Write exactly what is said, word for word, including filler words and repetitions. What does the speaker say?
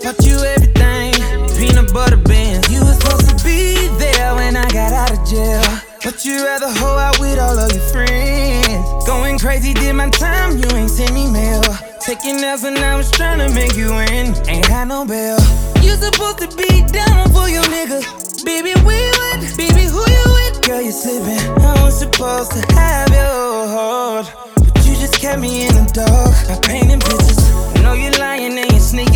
bought you everything, peanut butter bands. You was supposed to be there when I got out of jail, but you rather hoe out with all of your friends. Going crazy, did my time, you ain't send me mail. Taking L's when I was tryna make you win, ain't had no bail. You supposed to be down for your nigga. Baby, we went, baby, who you with? Girl, you slipping. I was supposed to have your heart, but you just kept me in the dark by painting pictures. I know you like